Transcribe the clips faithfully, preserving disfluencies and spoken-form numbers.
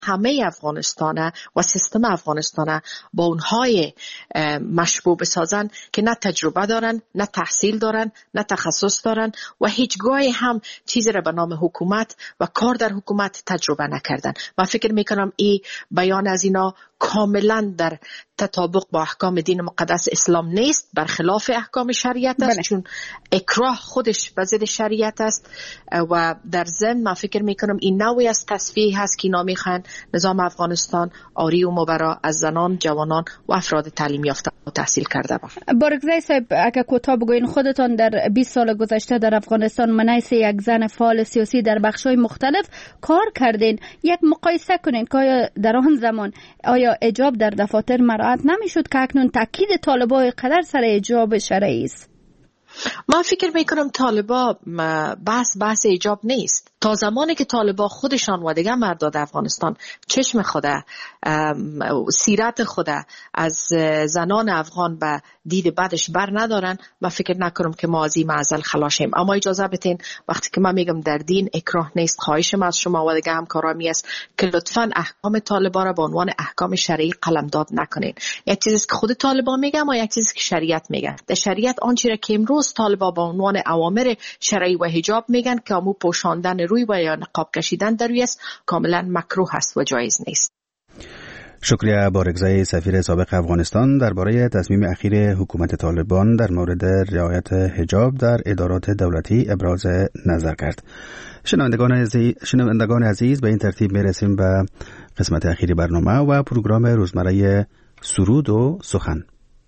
همه افغانستان و سیستم افغانستان با اونهای مشبوه بسازن که نه تجربه دارن، نه تحصیل دارن، نه تخصص دارن و هیچگاهی هم چیزی را به نام حکومت و کار در حکومت تجربه نکردن. من فکر میکنم این بیان از اینا کاملا در تطابق با احکام دین مقدس اسلام نیست، برخلاف احکام شریعت است. بله. چون اکراه خودش به ضد شریعت است و در ضمن من فکر میکنم این نوعی از تصفیه هست که اینا میخوان نظام افغانستان آری و مبرا از زنان، جوانان و افراد تعلیم یافته و تحصیل کرده با. بارگزای صاحب، اگه کوتاه بگوین خودتان در بیست سال گذشته در افغانستان منیس یک زن فعال سیاسی در بخش‌های مختلف کار کردین، یک مقایسه کنین که در آن زمان آیا حجاب در دفاتر مراعات نمیشد که اکنون تاکید طالبان قدر سر حجاب شرعی است؟ من فکر میکنم طالبا بحث بحث حجاب نیست. تا زمانی که طالبا خودشان و دیگه مرداد افغانستان چشم خوده، سیرت خوده از زنان افغان به دید بعدش بر ندارن، من فکر نکنم که ما از این معضل خلاصیم. اما اجازه بدین وقتی که من میگم در دین اکراه نیست، خواهشم از شما و دیگه همکارامی است که لطفاً احکام طالبا را به عنوان احکام شرعی قلمداد نکنین. یک چیزی که خود طالبا میگه و یک چیزی که شریعت میگه. در شریعت آنچه را که امروز طالبا به عنوان اوامر شرعی و حجاب میگن که امو پوشاندن روی و یا نقاب کشیدن در روی است، کاملا مکروه است و جایز نیست. شکریه بارگزای سفیر سابق افغانستان درباره تصمیم اخیر حکومت طالبان در مورد رعایت حجاب در ادارات دولتی ابراز نظر کرد. شنوندگان عزیز, شنوندگان عزیز به این ترتیب میرسیم به قسمت اخیری برنامه و پروگرام روزمره سرود و سخن.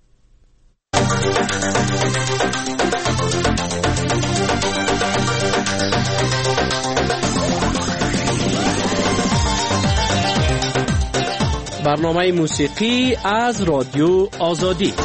برنامه موسیقی از رادیو آزادی.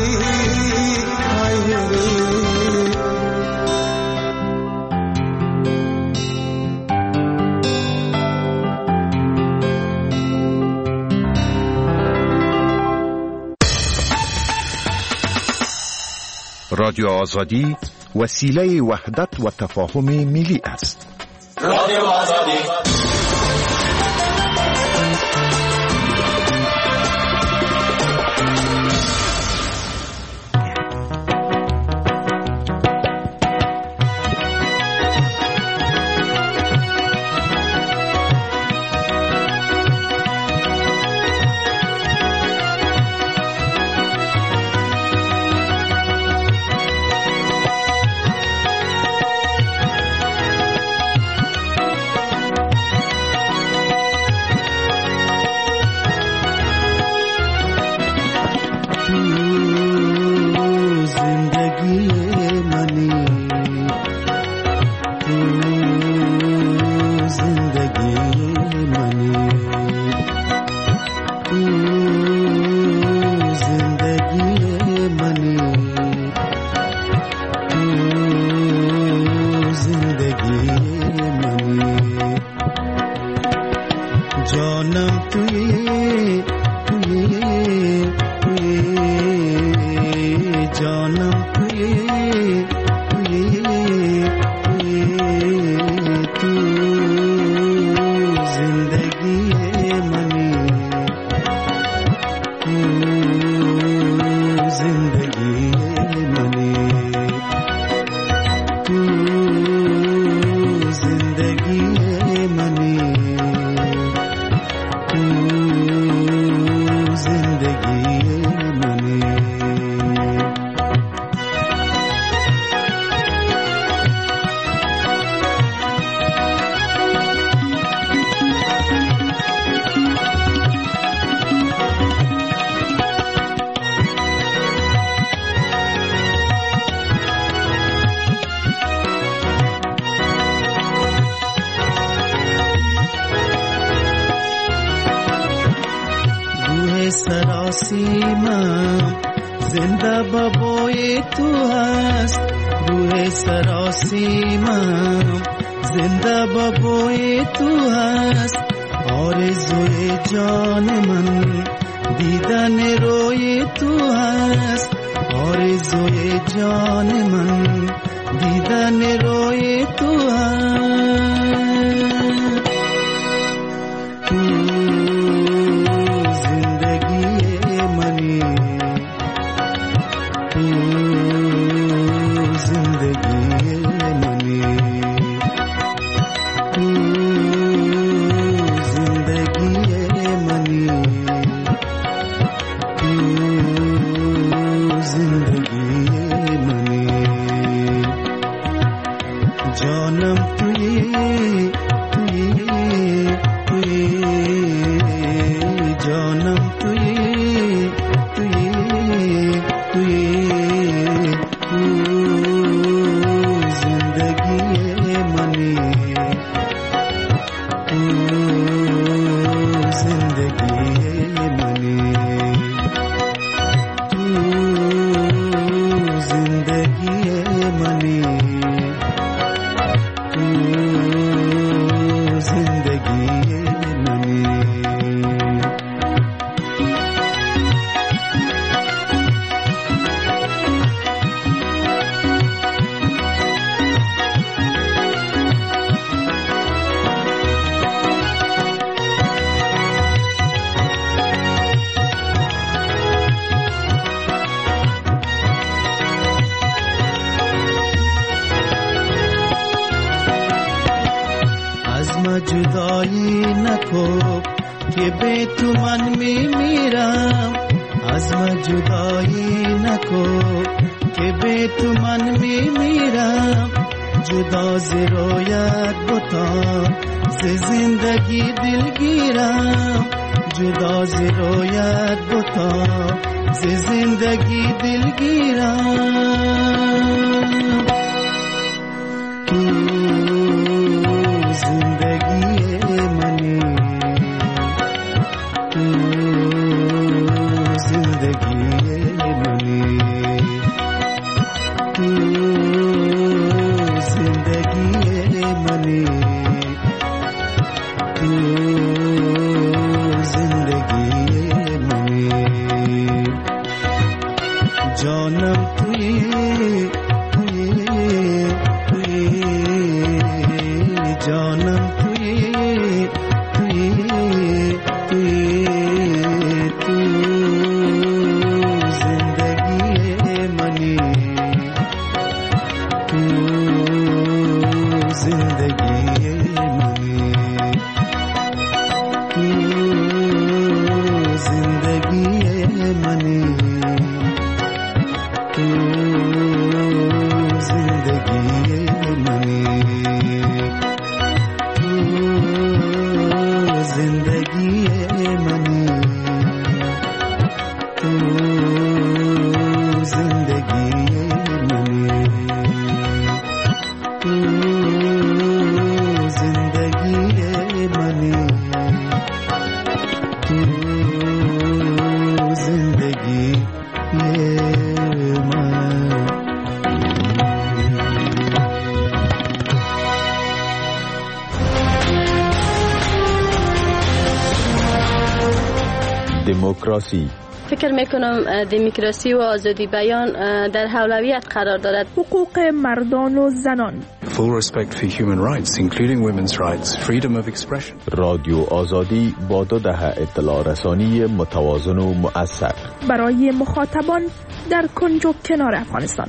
رادیو آزادی وسیله وحدت و تفاهم ملی است. رادیو آزادی जिंदगी मनी جانم توی توی توی جانم توی توی توی تو زندگی منی تو زندگی منی تو زندگی منی تو زندگی منی تو زندگی منی تو زندگی منی تو زندگی منی تو زندگی دموکراسی. فکر میکنم دموکراسی و آزادی بیان در اولویت قرار دارد. حقوق مردان و زنان. Full respect for human rights, including women's rights, freedom of expression. رادیو آزادی با دو دهه اطلاع رسانی متوازن و مؤثر برای مخاطبان در کنج و کنار افغانستان.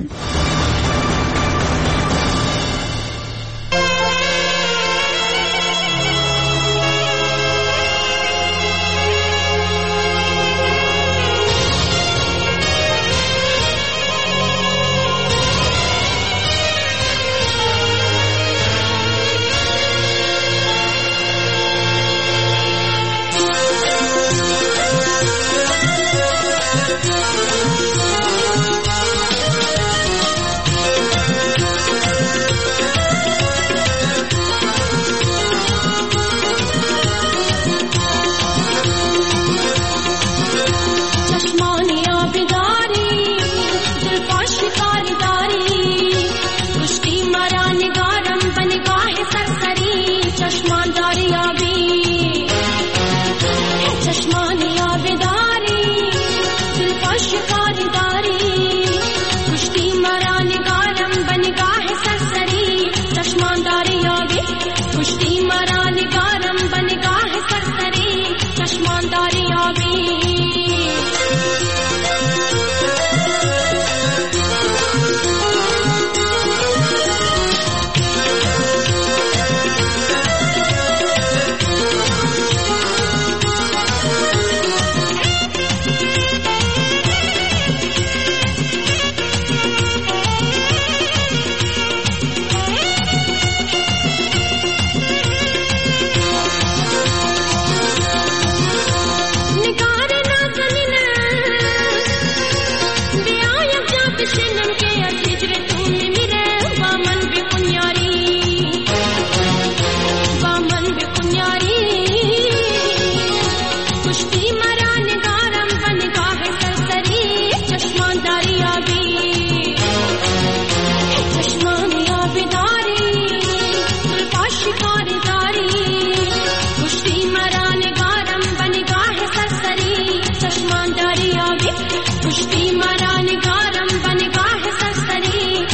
कुश्ती मरा निगारम बनगाह सरसरी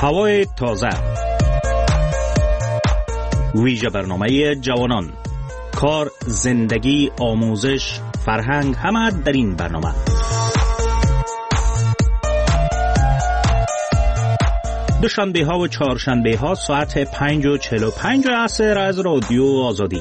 هوای تازه، ویژه برنامه جوانان، کار، زندگی، آموزش، فرهنگ، همه در این برنامه. دوشنبه ها و چهارشنبه ها ساعت پنج و چهل و پنج عصر از رادیو آزادی.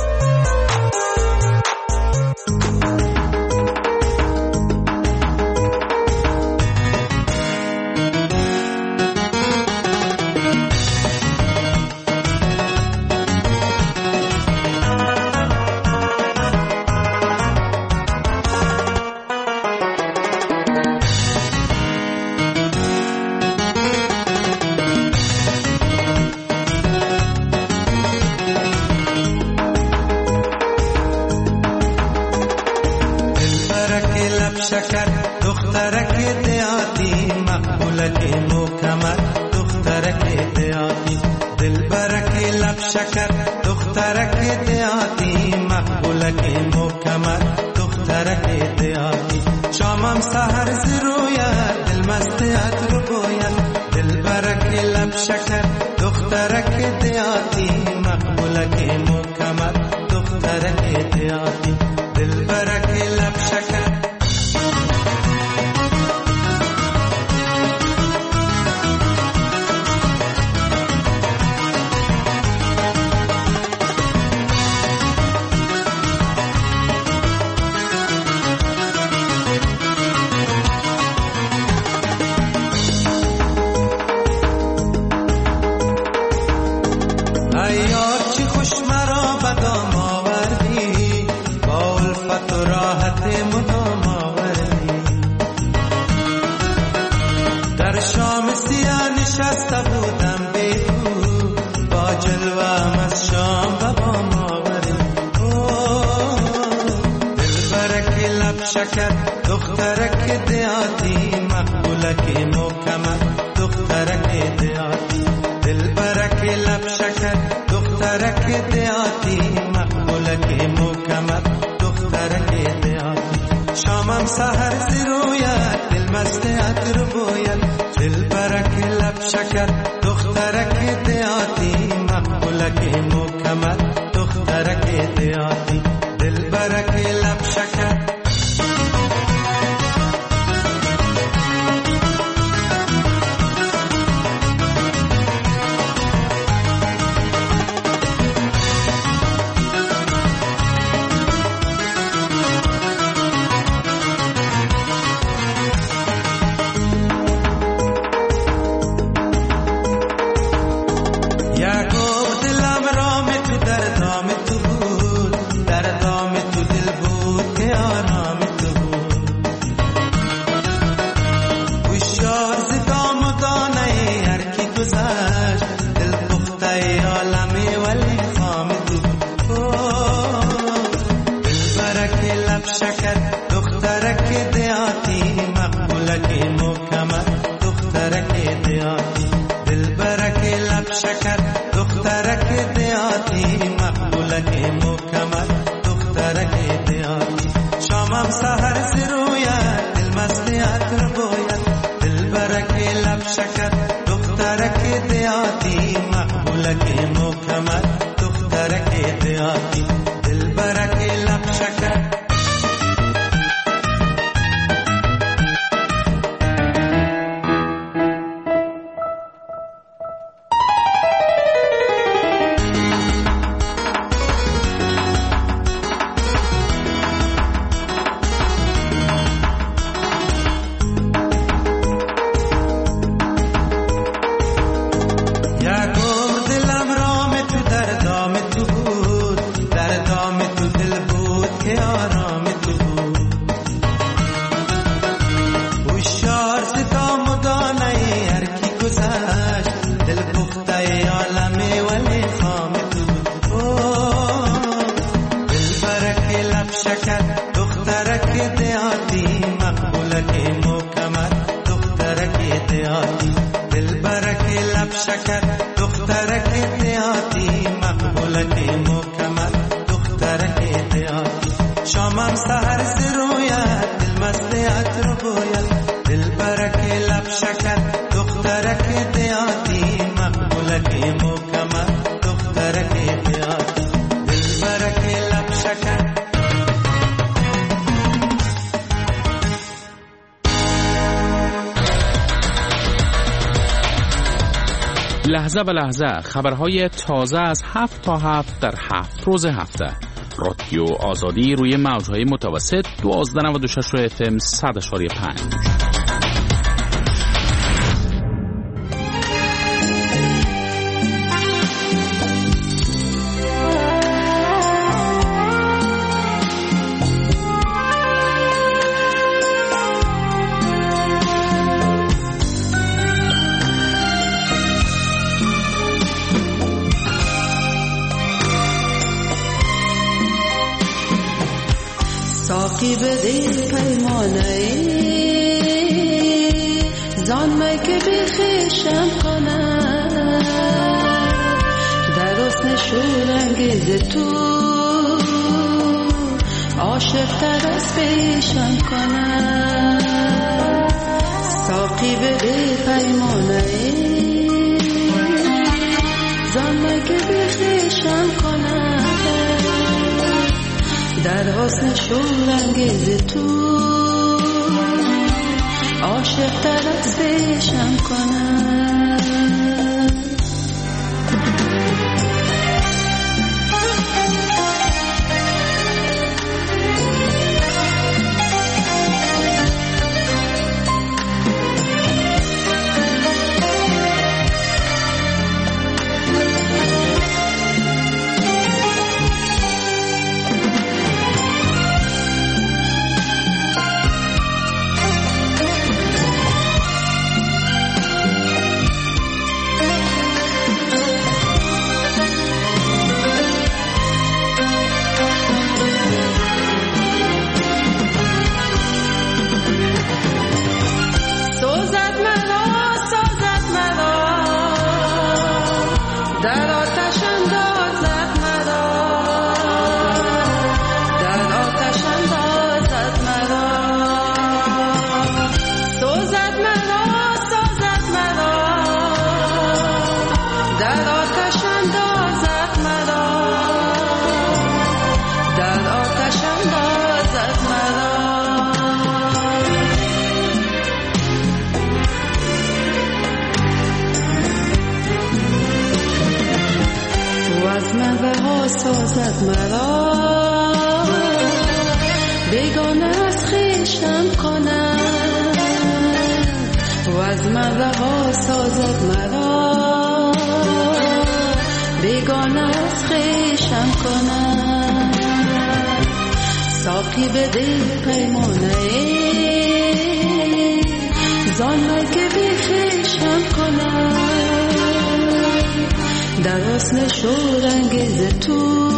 شامم سحر زرویت دل مست عطر بویت دل برک لب شکر دخترک دیان لحظه به لحظه خبرهای تازه از هفت تا هفت در هفت روز هفته. رادیو آزادی روی موجهای متوسط دوازده نود و شش اف ام صد اشاری پنج. ساقی بده پیمانه زان می که بخشم کنم در حسن شورانگیز تو عاشق تر از پیشم کنم. ساقی بده پیمانه زان می که بخشم کنم در حسن شورانگیز تو عاشق تر از پیشم کنم. سازد مرا بیگانه از خویشم کنم و از من رها سازد مرا بیگانه از خویشم کنم. ساقی بده پیمانه زان می که بخشم کنم در حسن شورانگیز تو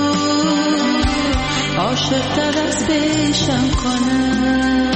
عاشق تر از پیشم کنم.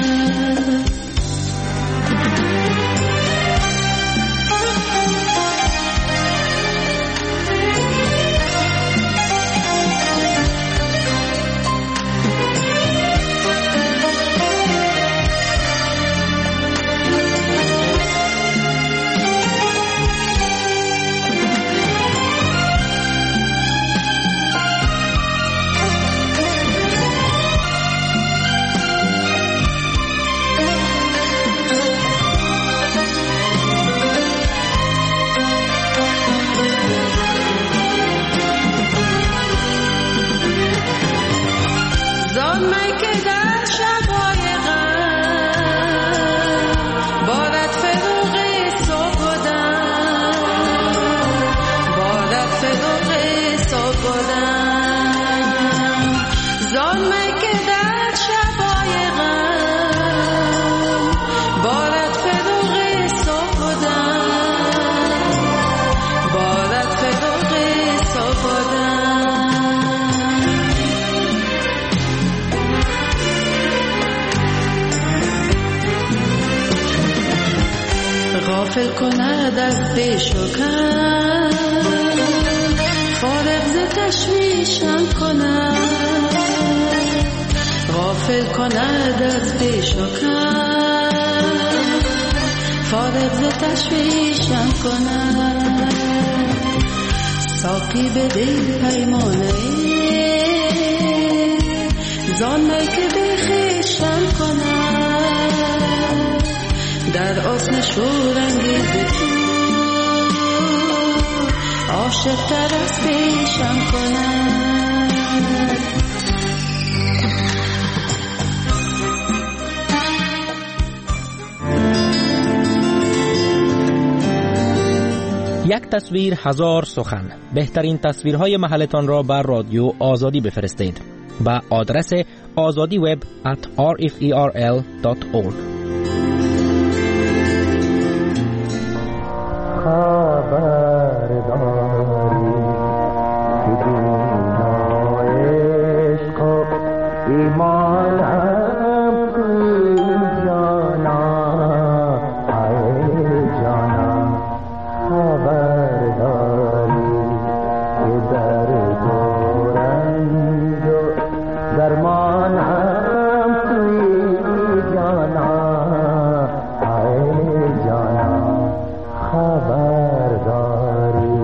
غافل کند از پیش و کم فارغ ز تشویشم کند غافل کند از پیش و کم فارغ ز تشویشم کند. ساقی بده پیمانه زان می که بخشم کنم در حسن شورانگیز تو عاشق‌تر از پیشم کند. یک تصویر هزار سخن. بهترین تصویرهای محلتان را بر رادیو آزادی بفرستید با آدرس آزادی وب ات آر اف ای آر ال دات اورگ. خبرداری که دنیا عشق و ایمانم توی جانا ای جانا، خبرداری که در دورنج و درمانم توی جانا ای جانا، خبرداری.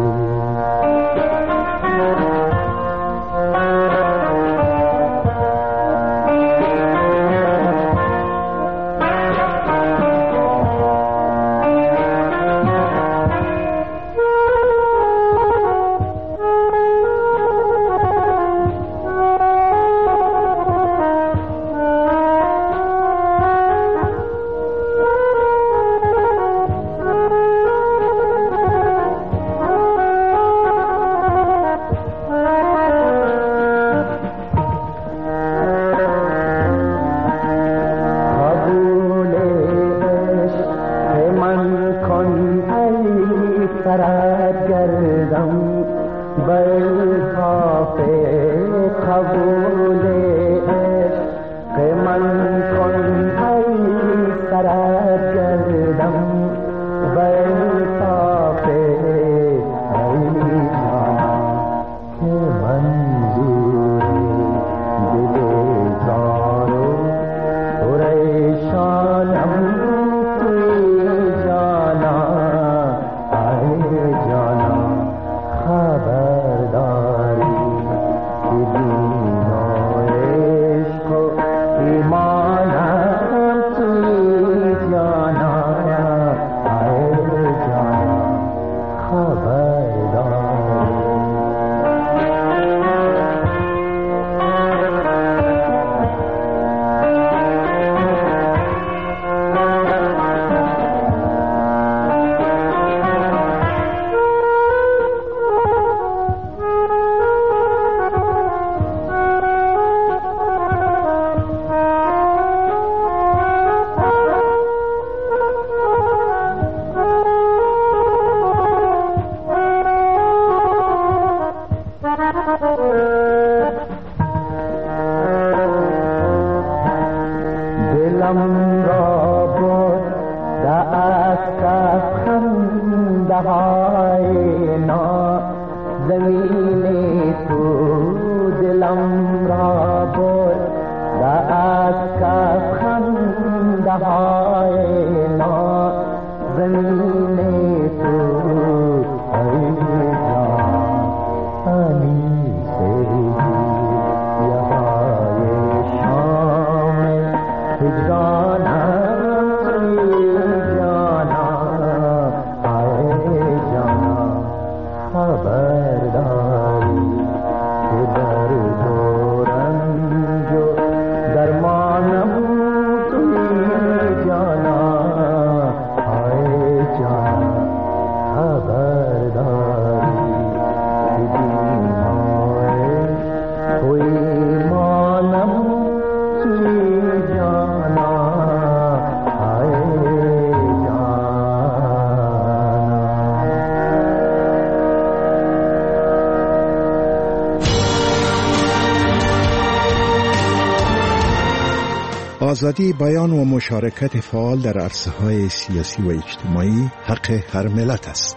آزادی بیان و مشارکت فعال در عرصه‌های سیاسی و اجتماعی حق هر ملت است.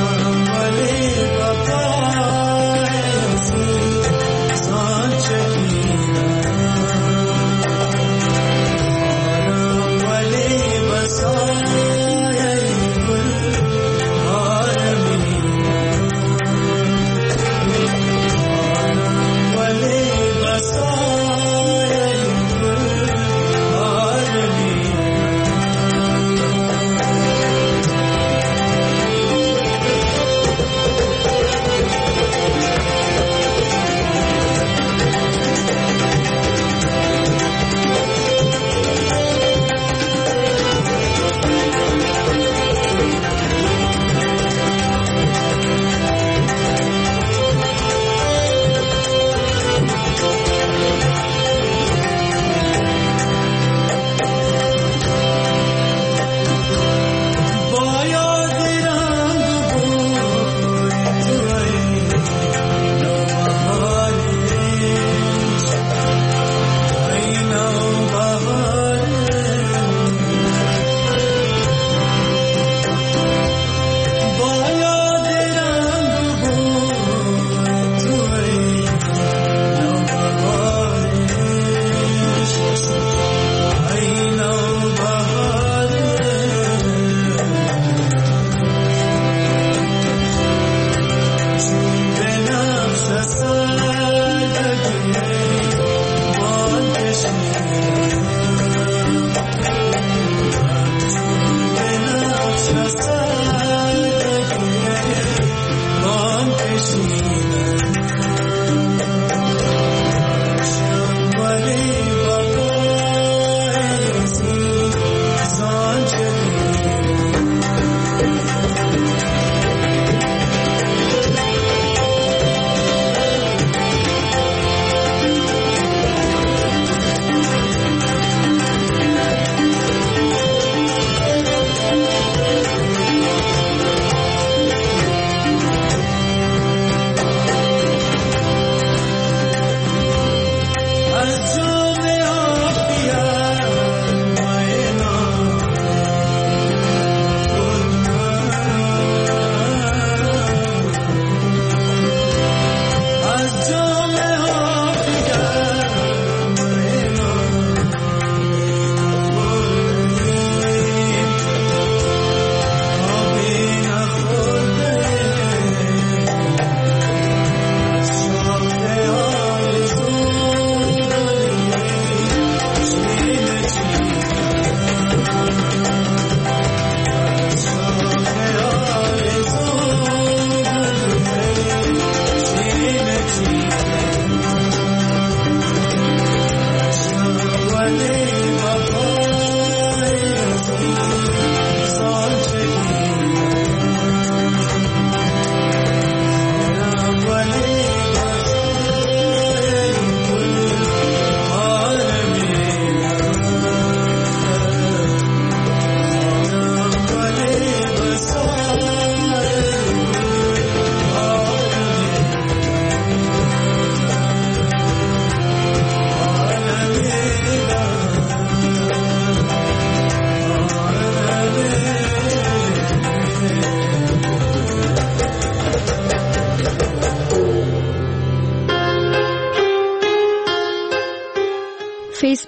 Check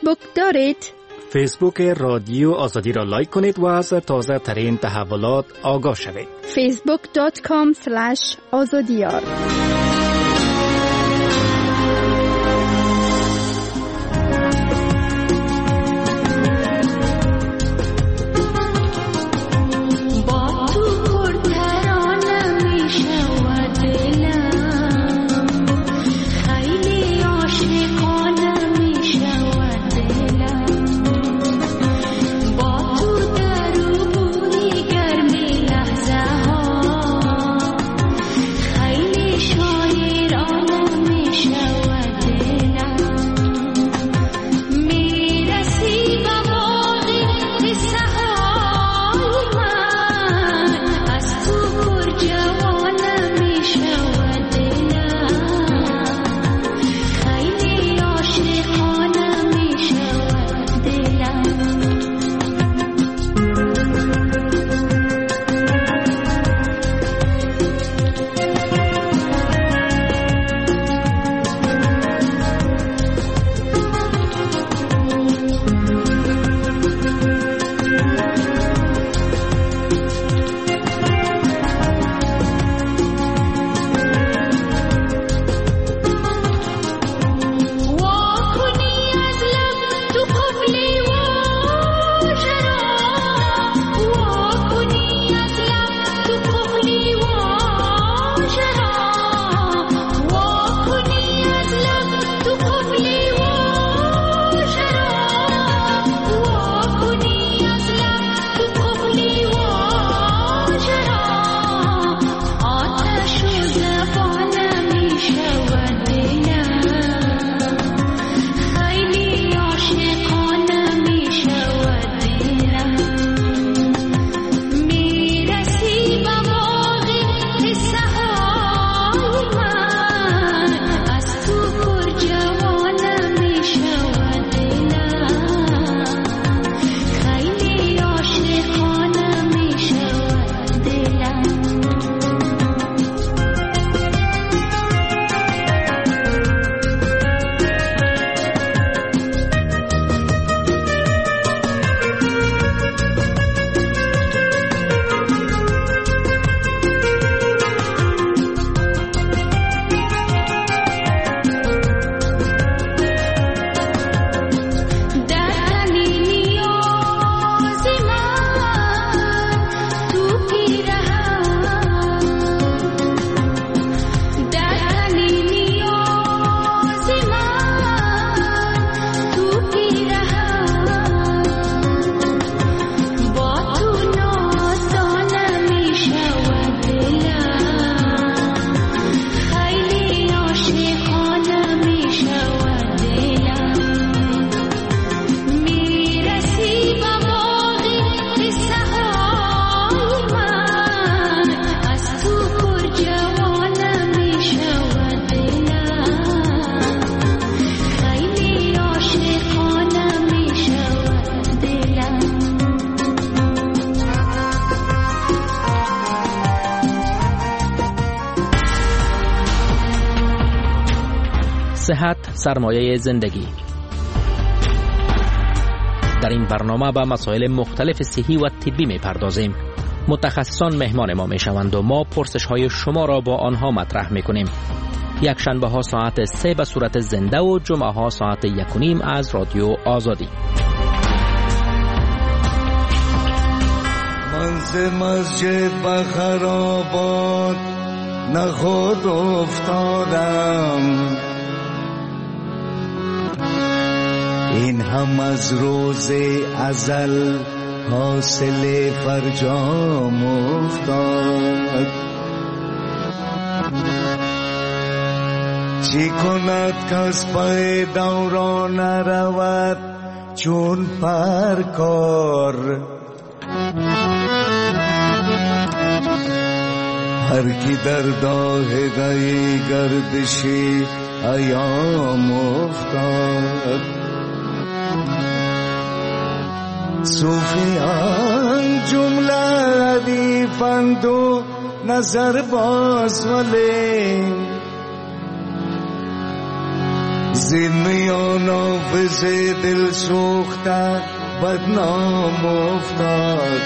فیسبوک دارید؟ فیسبوک رادیو آزادی را لایک کنید و از تازه ترین تحولات آگاه شوید. فیسبوک دات کام اسلش آزادیار. صحت سرمایه زندگی. در این برنامه به مسائل مختلف صحی و طبی می پردازیم. متخصصان مهمان ما می شوند و ما پرسش های شما را با آنها مطرح می کنیم. یک شنبه ها ساعت سه به صورت زنده و جمعه ها ساعت یک و نیم از رادیو آزادی. من ز مسجد به خرابات نخود افتادم، این هم از روز ازل حاصل فرجام افتاد. چی کند کس پای دوران رود چون پرکار، هر کی در دایره گردشی ایام افتاد. صوفیان جمله ردیفند و نظر باز ولی زین میان آفز دل سوخته بدنام افتاد.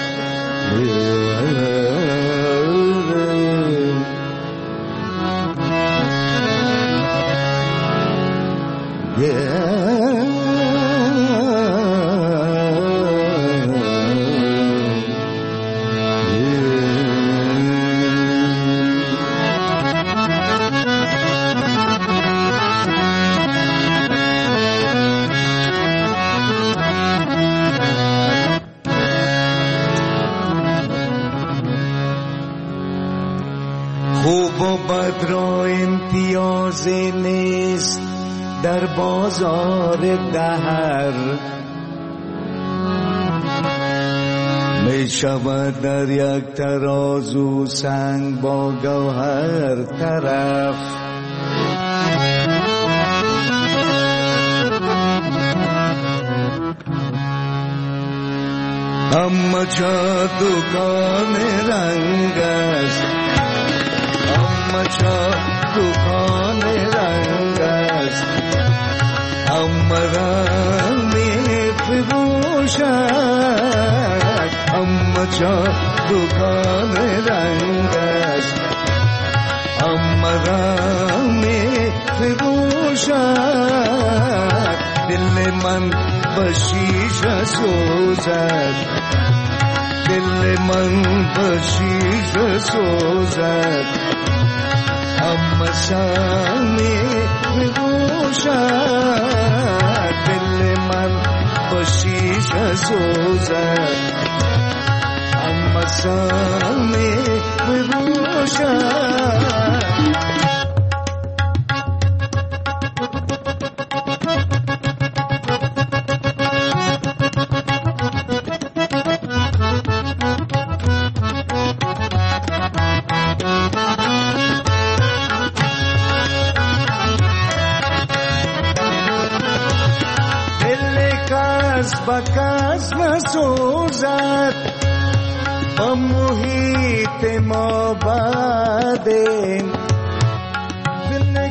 خوب و بد را امتیاز نیست در بازار دهر، می شود در یک ترازو سنگ با گوهر طرف. اما چه دکان رنگ است، اما چه دکان رنگ است، اما رنگ می فروشد. اما چه دکان رنگ است، اما رنگ می فروشد. دل من بشیشه سوزد، دل من بشیشه سوزد. اما سامی بگوشد، دل من بشیشه سوزد. اما سامی بگوشد. بکس نسوزد با محیط ما بعدیم. دل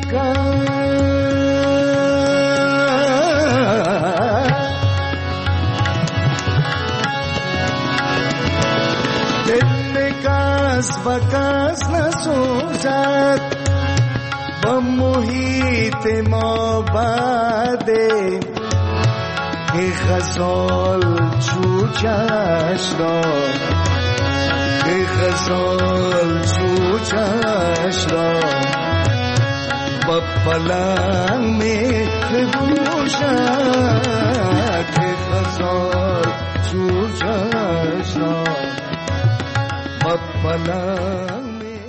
کس بکس نسوزد با محیط ما بعدیم. ای غزال چوچش را، ای غزال چوچش را با پلنگ می بپوشد. ای غزال چوچش را با پلنگ